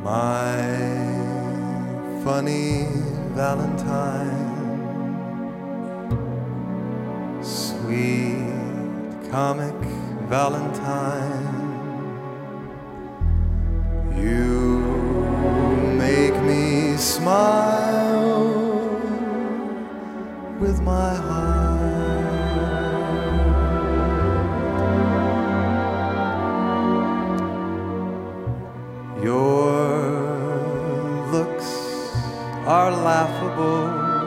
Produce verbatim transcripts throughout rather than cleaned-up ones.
My funny Valentine, sweet comic Valentine, you make me smile with my heart. Your looks are laughable,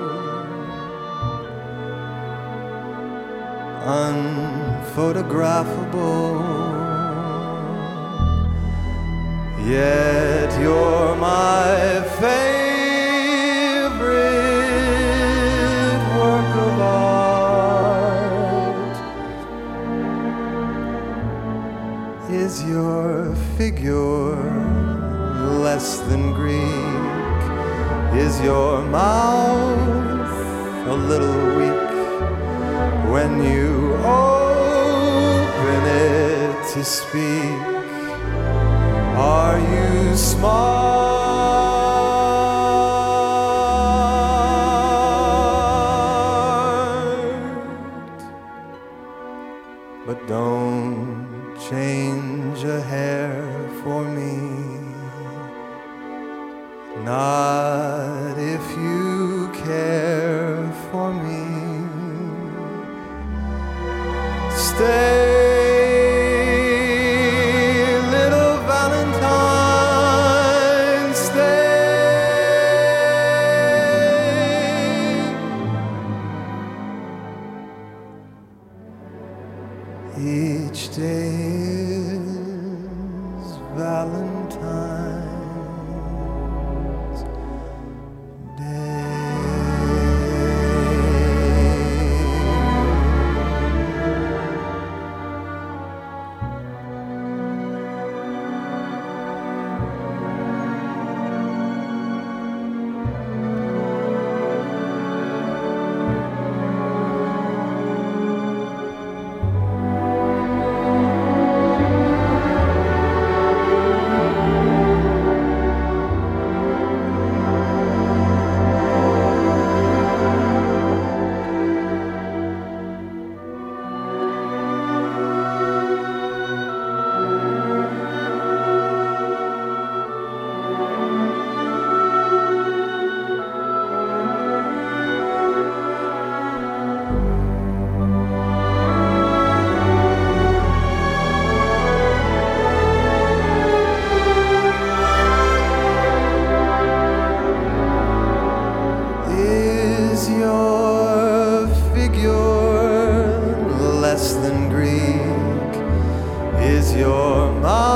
unphotographable, yet you're my favorite work of art. Is your figure less than Greek? Is your mouth a little weak when you open it to speak? Are you smart? But don't change a hair for me, not if you care for me. Stay, little Valentine, stay. Each day is Valentine's Day. Is your figure less than Greek? Is your mind